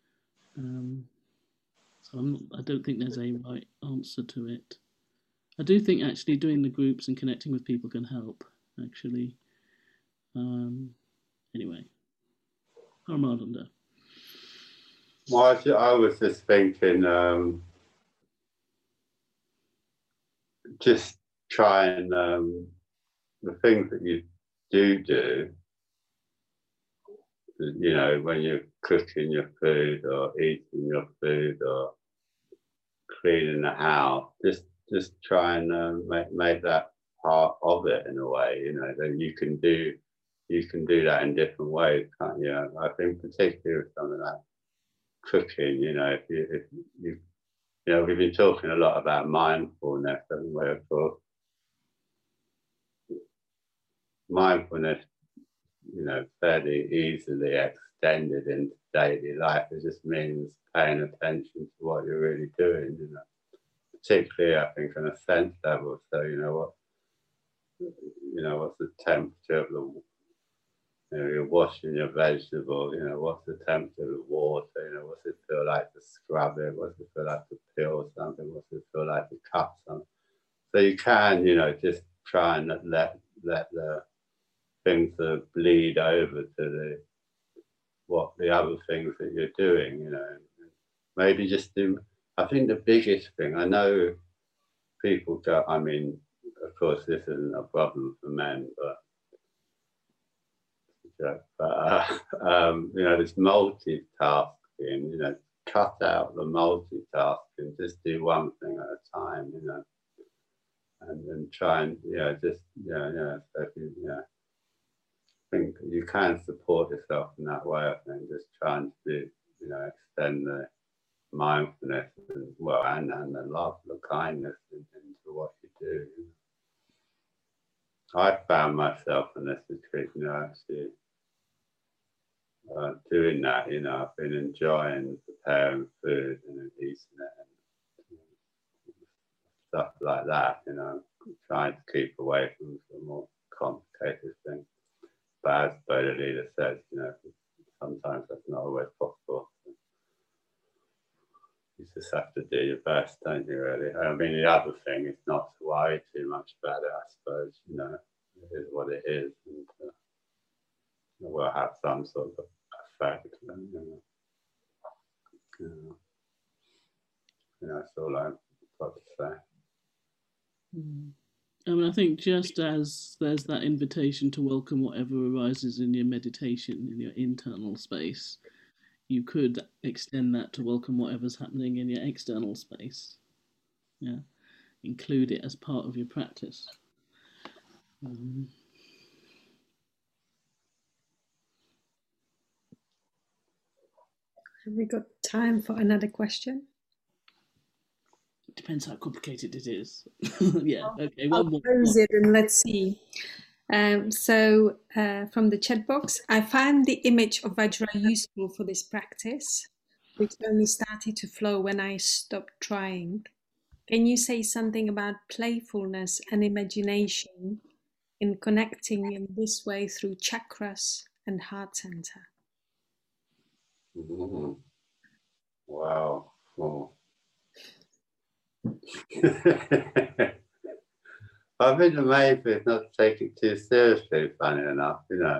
So I don't think there's a right answer to it. I do think actually doing the groups and connecting with people can help, actually. Anyway, Paramananda. Well, I was just thinking, just try and the things that you do, when you're cooking your food or eating your food or cleaning the house, just try and make that part of it in a way, that you can do that in different ways, can't you? I think particularly with something like cooking, if you we've been talking a lot about mindfulness, haven't we? Of course, mindfulness, fairly easily extended into daily life. It just means paying attention to what you're really doing, particularly I think on a sense level. So what's the temperature of the, you're washing your vegetable, what's the temperature of the water, what's it feel like to scrub it, what's it feel like to peel something, what's it feel like to cut something. So you can, just try and let the things that bleed over to the other things that you're doing, maybe just do. I think the biggest thing, I know people go, I mean, of course this isn't a problem for men, but this multitasking, cut out the multitasking, just do one thing at a time, and then try and, so if you, think you can support yourself in that way, I think, just trying to, extend the mindfulness and the love, the kindness into what you do. I found myself in this retreat, actually doing that. I've been enjoying preparing food and eating it and stuff like that. Trying to keep away from the more complicated things. But as Bodhi Leader says, sometimes that's not always possible. You just have to do your best, don't you, really? I mean, the other thing is not to worry too much about it, I suppose. It is what it is. And it will have some sort of effect. That's all I've got to say. I mean, I think just as there's that invitation to welcome whatever arises in your meditation, in your internal space, you could extend that to welcome whatever's happening in your external space. Yeah, include it as part of your practice. Have we got time for another question? Depends how complicated it is. Yeah, okay. I'll close it and let's see. So from the chat box, I find the image of Vajra useful for this practice, which only started to flow when I stopped trying. Can you say something about playfulness and imagination in connecting in this way through chakras and heart center? Mm-hmm. Wow. Oh. I've been amazed with not to take it too seriously, funny enough,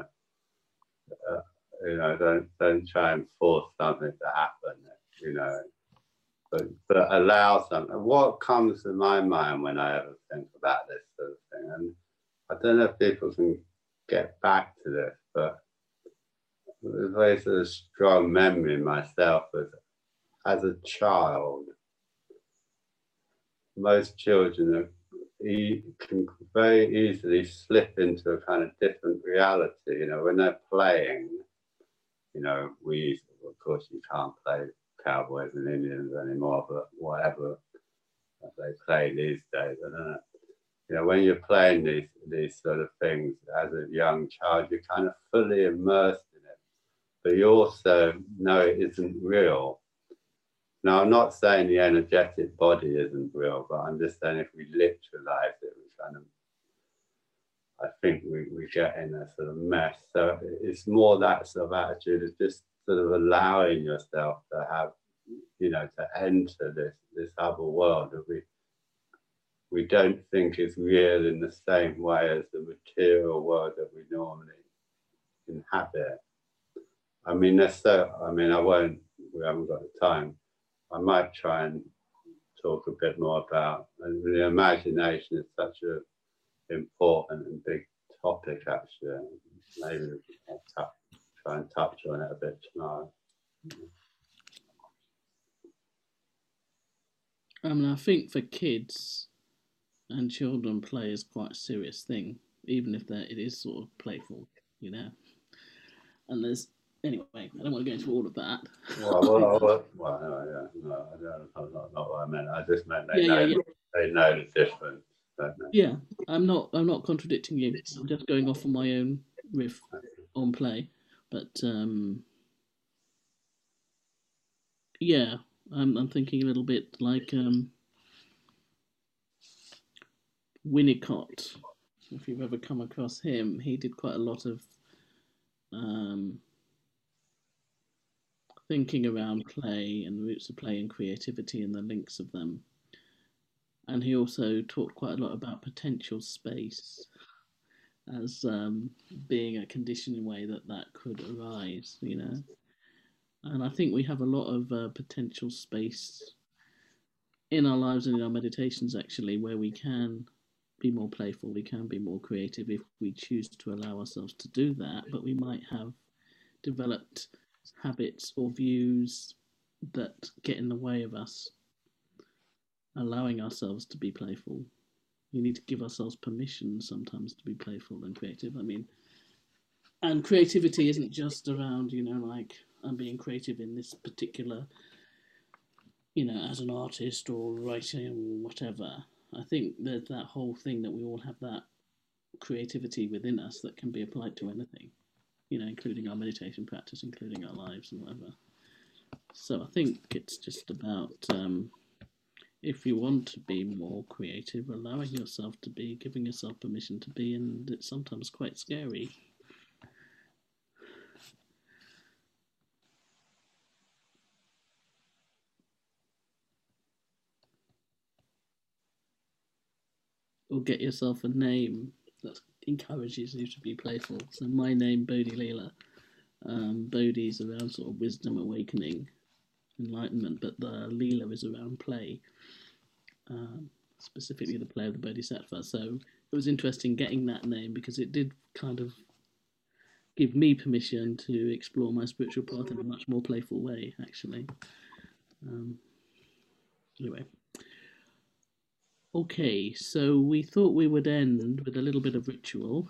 don't try and force something to happen, but allow something. What comes to my mind when I ever think about this sort of thing, and I don't know if people can get back to this, but there's a very sort of strong memory in myself as a child. Most children are, can very easily slip into a kind of different reality. You know, when they're playing, you know, of course, you can't play cowboys and Indians anymore, but whatever they play these days, I don't know. You know, when you're playing these sort of things as a young child, you're kind of fully immersed in it, but you also know it isn't real. Now, I'm not saying the energetic body isn't real, but I'm just saying if we literalize it, we kind of, I think we get in a sort of mess. So it's more that sort of attitude of just sort of allowing yourself to have, you know, to enter this other world that we don't think is real in the same way as the material world that we normally inhabit. I mean, we haven't got the time. I might try and talk a bit more about, and the imagination is such an important and big topic, actually. Maybe we can try and touch on it a bit tomorrow. I mean, I think for kids and children, play is quite a serious thing, even if it is sort of playful, you know. And there's, anyway, I don't want to go into all of that. No, not what I meant. I just meant they know the difference. Yeah, I'm not contradicting you. I'm just going off on my own riff on play, but yeah, I'm thinking a little bit like Winnicott. If you've ever come across him, he did quite a lot of thinking around play and the roots of play and creativity and the links of them. And he also talked quite a lot about potential space as being a conditioning way that could arise, you know. And I think we have a lot of potential space in our lives and in our meditations, actually, where we can be more playful, we can be more creative if we choose to allow ourselves to do that. But we might have developed habits or views that get in the way of us allowing ourselves to be playful. We need to give ourselves permission sometimes to be playful and creative. I mean, and creativity isn't just around, you know, like I'm being creative in this particular, you know, as an artist or writing or whatever. I think there's that whole thing that we all have that creativity within us that can be applied to anything, you know, including our meditation practice, including our lives and whatever. So I think it's just about if you want to be more creative, allowing yourself to be, giving yourself permission to be, and it's sometimes quite scary. Or get yourself a name that encourages you to be playful. So my name, Bodhi Leela. Bodhi's around sort of wisdom, awakening, enlightenment, but the Leela is around play, specifically the play of the Bodhisattva. So it was interesting getting that name because it did kind of give me permission to explore my spiritual path in a much more playful way, actually. Anyway. Okay, so we thought we would end with a little bit of ritual.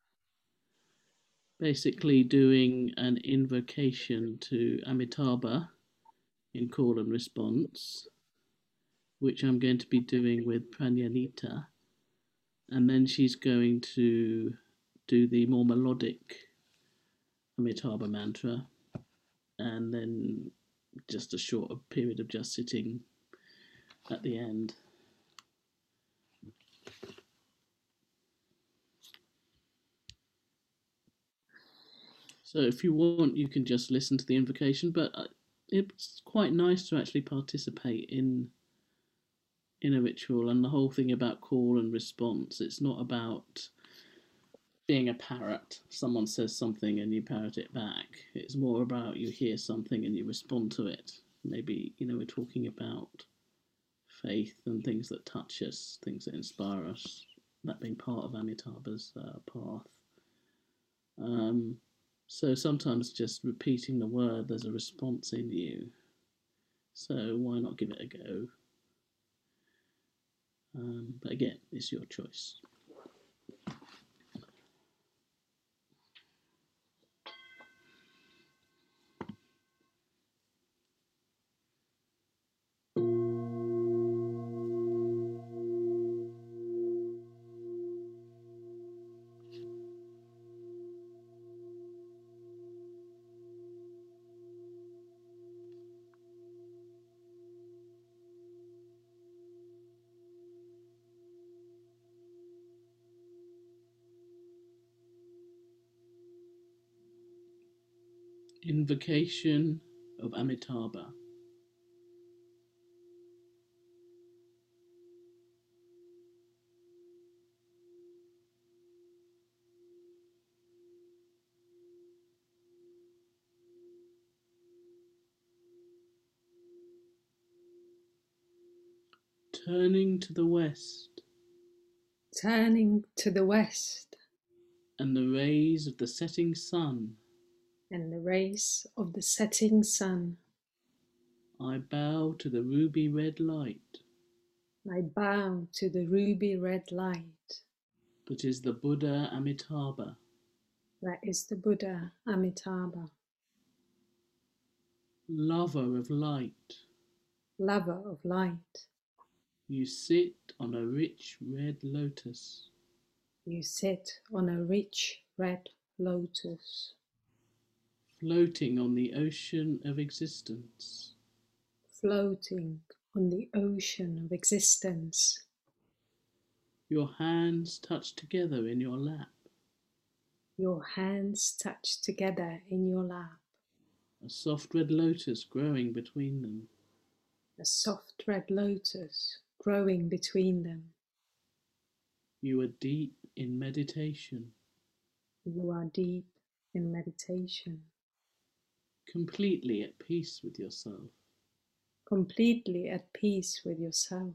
Basically doing an invocation to Amitabha in call and response, which I'm going to be doing with Pranyanita. And then she's going to do the more melodic Amitabha mantra. And then just a short period of just sitting at the end. So if you want, you can just listen to the invocation, but it's quite nice to actually participate in a ritual. And the whole thing about call and response, it's not about being a parrot. Someone says something and you parrot it back. It's more about you hear something and you respond to it. Maybe, you know, we're talking about faith and things that touch us, things that inspire us, that being part of Amitabha's path. So sometimes just repeating the word, there's a response in you. So why not give it a go? But again, it's your choice. Invocation of Amitabha. Turning to the west, turning to the west, and the rays of the setting sun, and the rays of the setting sun, I bow to the ruby red light I bow to the ruby red light that is the Buddha Amitabha. that is the Buddha Amitabha, Lover of light, lover of light. you sit on a rich red lotus, You sit on a rich red lotus, floating on the ocean of existence. floating on the ocean of existence. Your hands touch together in your lap, Your hands touch together in your lap, a soft red lotus growing between them. a soft red lotus growing between them. You are deep in meditation, You are deep in meditation, completely at peace with yourself. completely at peace with yourself.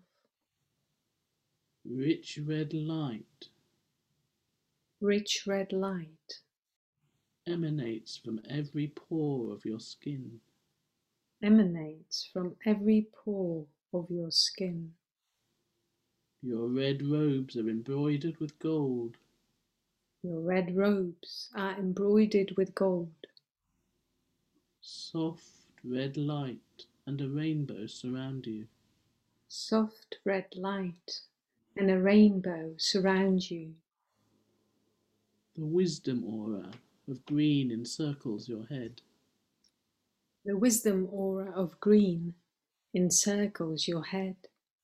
Rich red light Rich red light emanates from every pore of your skin. emanates from every pore of your skin. Your red robes are embroidered with gold. Your red robes are embroidered with gold. Soft red light and a rainbow surround you. Soft red light and a rainbow surround you. The wisdom aura of green encircles your head. The wisdom aura of green encircles your head.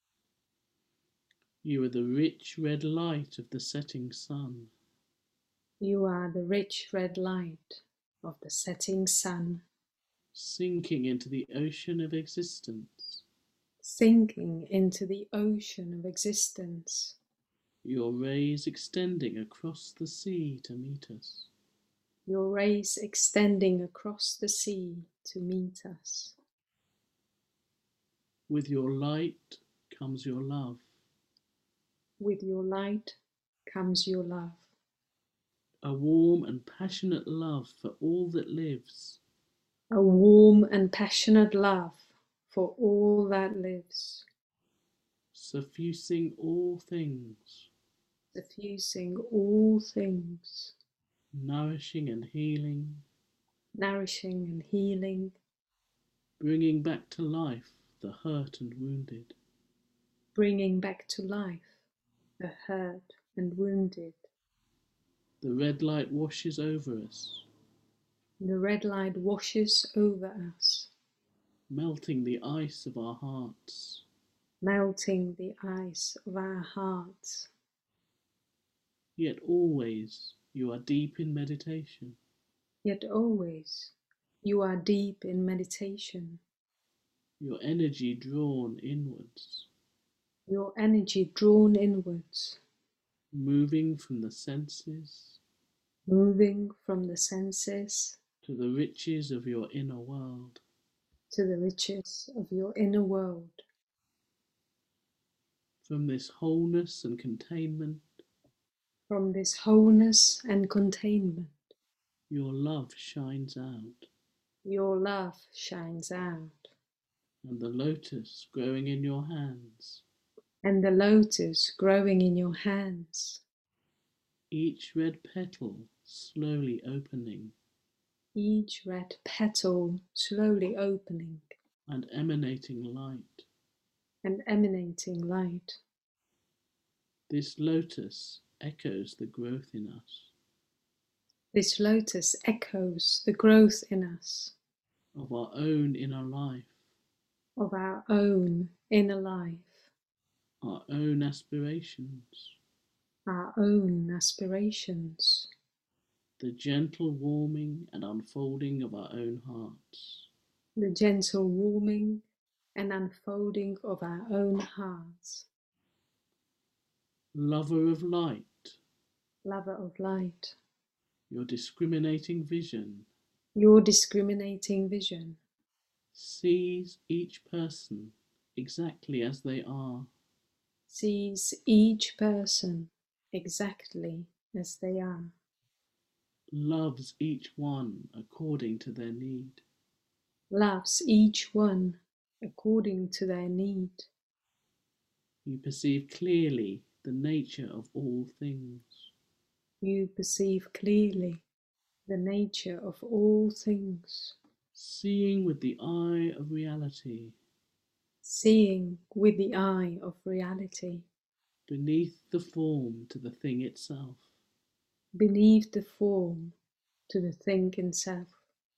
You are the rich red light of the setting sun. You are the rich red light of the setting sun, Sinking into the ocean of existence. sinking into the ocean of existence. Your rays extending across the sea to meet us. Your rays extending across the sea to meet us. With your light comes your love. With your light comes your love. A warm and passionate love for all that lives. A warm and passionate love for all that lives. Suffusing all things. Suffusing all things. Nourishing and healing. Nourishing and healing. Bringing back to life the hurt and wounded. Bringing back to life the hurt and wounded. The red light washes over us. The red light washes over us, Melting the ice of our hearts. melting the ice of our hearts. Yet always you are deep in meditation. Yet always you are deep in meditation. Your energy drawn inwards. Your energy drawn inwards. Moving from the senses. Moving from the senses To the riches of your inner world. to the riches of your inner world. From this wholeness and containment. From this wholeness and containment, Your love shines out. your love shines out. And the lotus growing in your hands and the lotus growing in your hands, each red petal slowly opening each red petal slowly opening and emanating light. and emanating light. This lotus echoes the growth in us, This lotus echoes the growth in us of our own inner life, of our own inner life, our own aspirations, our own aspirations, the gentle warming and unfolding of our own hearts. the gentle warming and unfolding of our own hearts. Lover of light, Lover of light, your discriminating vision your discriminating vision sees each person exactly as they are, sees each person exactly as they are, loves each one according to their need. loves each one according to their need. You perceive clearly the nature of all things. You perceive clearly the nature of all things, Seeing with the eye of reality, seeing with the eye of reality, beneath the form to the thing itself. beneath the form to the thing itself.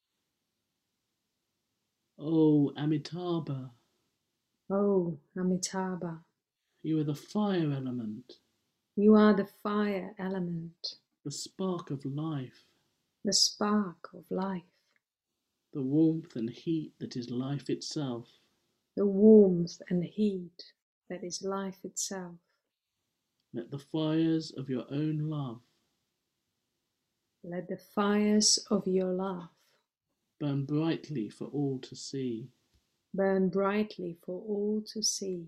O Amitabha, Oh, Amitabha, you are the fire element, you are the fire element, the spark of life, the spark of life, the warmth and heat that is life itself. the warmth and heat that is life itself. Let the fires of your own love Let the fires of your love burn brightly for all to see. burn brightly for all to see.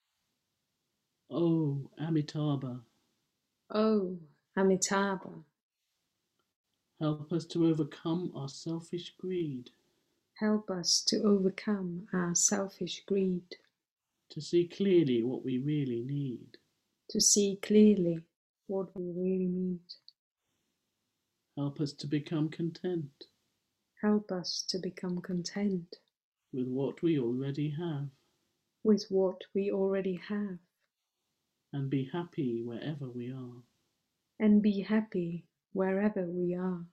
O Amitabha, Oh, Amitabha, help us to overcome our selfish greed, help us to overcome our selfish greed, to see clearly what we really need. to see clearly what we really need. Help us to become content Help us to become content with what we already have with what we already have and be happy wherever we are. and be happy wherever we are.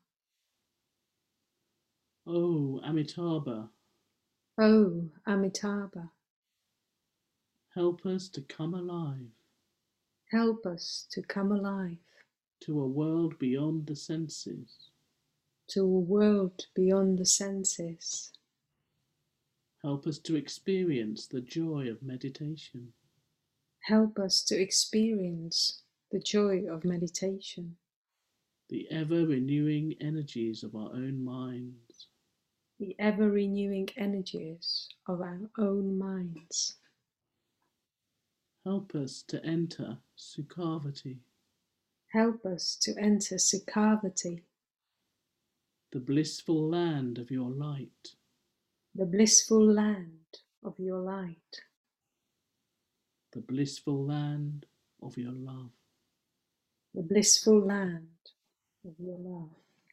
O Amitabha, Oh, Amitabha, help us to come alive help us to come alive to a world beyond the senses. to a world beyond the senses. Help us to experience the joy of meditation. Help us to experience the joy of meditation, The ever-renewing energies of our own minds. the ever-renewing energies of our own minds. Help us to enter Sukhavati, Help us to enter Sukhavati, the blissful land of your light, the blissful land of your light, the blissful land of your love. the blissful land of your love.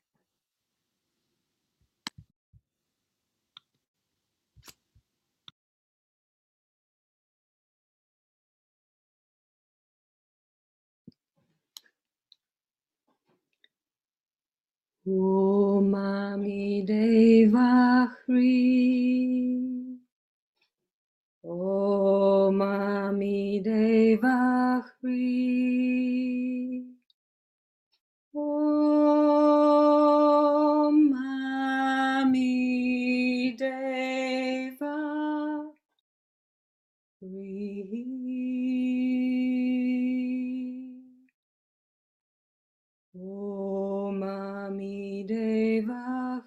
Om Amideva Hri. Om Amideva Hri. Om Amideva Hri. Om Amideva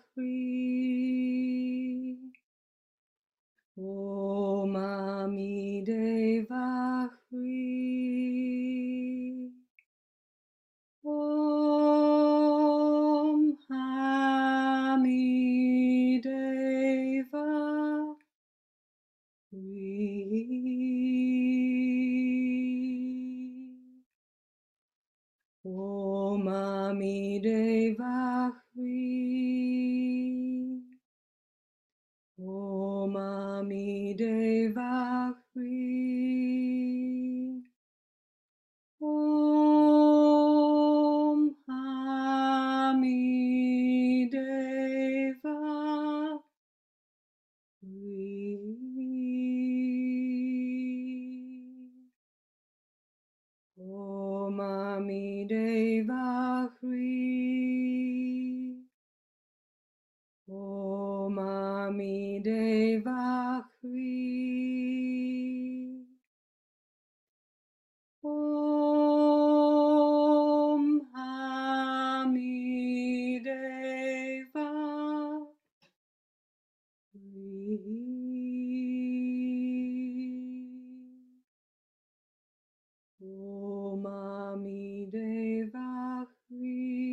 Hri. Om Amideva Hri. Om Amideva Hri. Amideva Hri. Om Amideva Hri. Om Amideva Hri. Om Amideva Hri.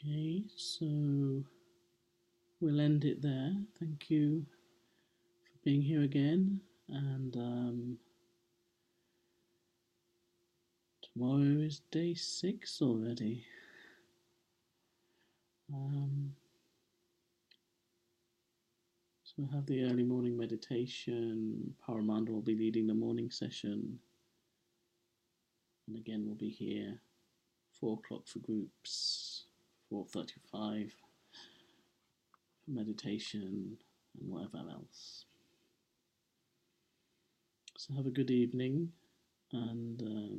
Okay, so we'll end it there. Thank you for being here again, and tomorrow is day 6 already. So we'll have the early morning meditation. Paramanda will be leading the morning session, and again we'll be here 4 o'clock for groups, 4:35 for meditation, and whatever else. So have a good evening, and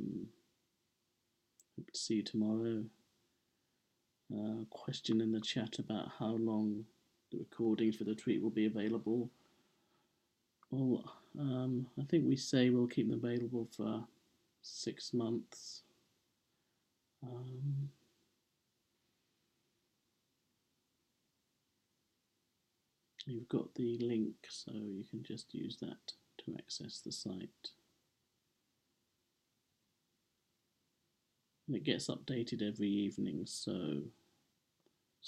hope to see you tomorrow. Question in the chat about how long the recordings for the retreat will be available. Well, I think we say we'll keep them available for 6 months. You've got the link, so you can just use that to access the site. And it gets updated every evening, so